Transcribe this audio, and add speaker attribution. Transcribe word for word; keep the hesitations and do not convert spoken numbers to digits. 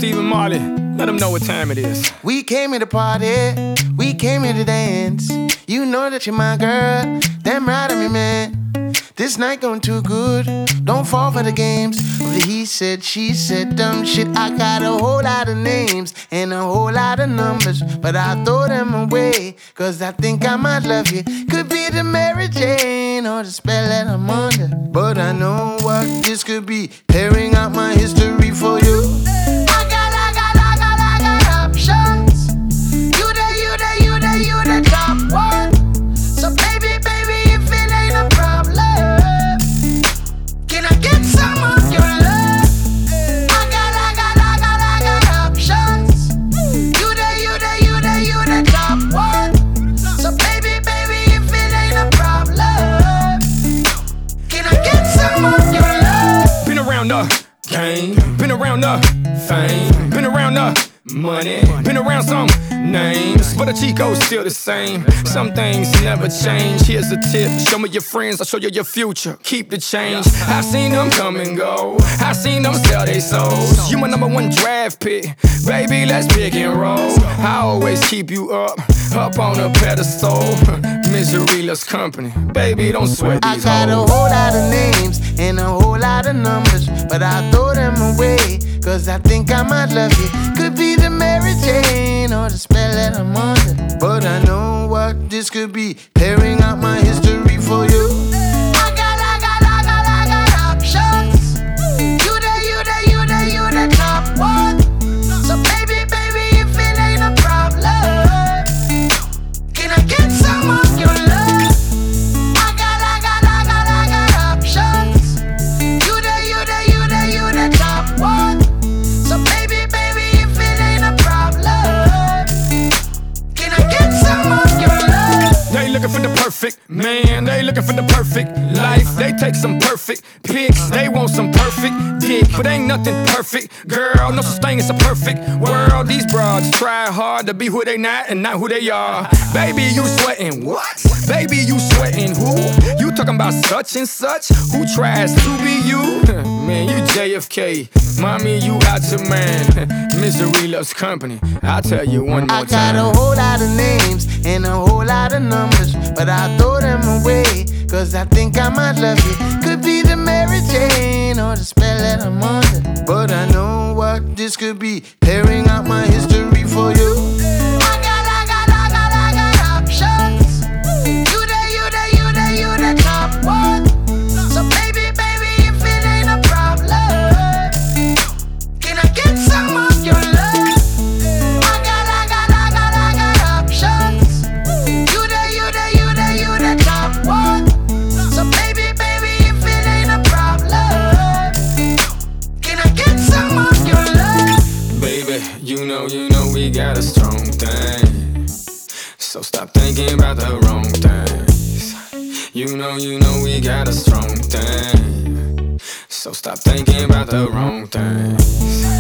Speaker 1: Stephen Marley, let them know what time it is.
Speaker 2: We came here to party, we came here to dance. You know that you're my girl, damn right I'm your man. This night going too good, don't fall for the games. He said, she said, dumb shit. I got a whole lot of names and a whole lot of numbers, but I throw them away, cause I think I might love you. Could be the Mary Jane or the spell that I'm under, but I know what this could be, tearing out my history for you. I got, I got, I got, I got options. You the, you the, you the, you the top one. So baby, baby, if it ain't a problem, can I get some of your love? I got, I got, I got, I got options. You the, you the, you the, you the top one. So baby, baby, if it ain't a problem, can I get some of your love?
Speaker 1: Been around the game, been around the fame, been around the money, been around some names, but the Chico's still the same. Some things never change. Here's a tip, show me your friends, I'll show you your future. Keep the change. I've seen them come and go, I've seen them sell their souls. You my number one draft pick, baby, let's pick and roll. I always keep you up, up on a pedestal. Misery loves company, baby, don't sweat these hoes.
Speaker 2: I got a whole lot of names and a whole lot of numbers, but I throw them away, cause I think I might love you. Could be the Mary Jane or the spell that I'm under, but I know what this could be, tearing out my history for you. I got, I got, I got, I got options. You the, you the, you the, you the top one. So baby, baby, if it ain't a problem, can I get some of your love? I got, I got, I got, I got options. You the, you the, you the, you the top one. So baby, baby, if it ain't a problem, can I get some of your love?
Speaker 1: They looking for the perfect man, they looking for the perfect life. They take some perfect pics, they want some perfect dick, but ain't nothing perfect, girl, no such thing as a perfect world. These broads try hard to be who they not and not who they are. Baby, you sweating what? Baby, you sweating who? You talking about such and such? Who tries to be you? Man, you J F K, mommy, you out your man. Misery loves company, I'll tell you one more
Speaker 2: I
Speaker 1: time.
Speaker 2: got a whole lot of names and a whole lot of numbers, but I throw them away, cause I think I might love you. Could be the Mary Jane or the spell that I'm under, but I know what this could be, tearing out my history for you. I got, I got, I got, I got options. You the, you the, you the, you the top one. So baby, baby, if it ain't a problem, can I get some of your love? I got, I got, I got, I got options. You the, you the, you the, you the top one. So baby, baby, if it ain't a problem, can I get some of your love?
Speaker 1: Baby, you know, you know we got a strong thing, so stop thinking about the wrong things. You know, you know we got a strong thing, so stop thinking about the wrong things.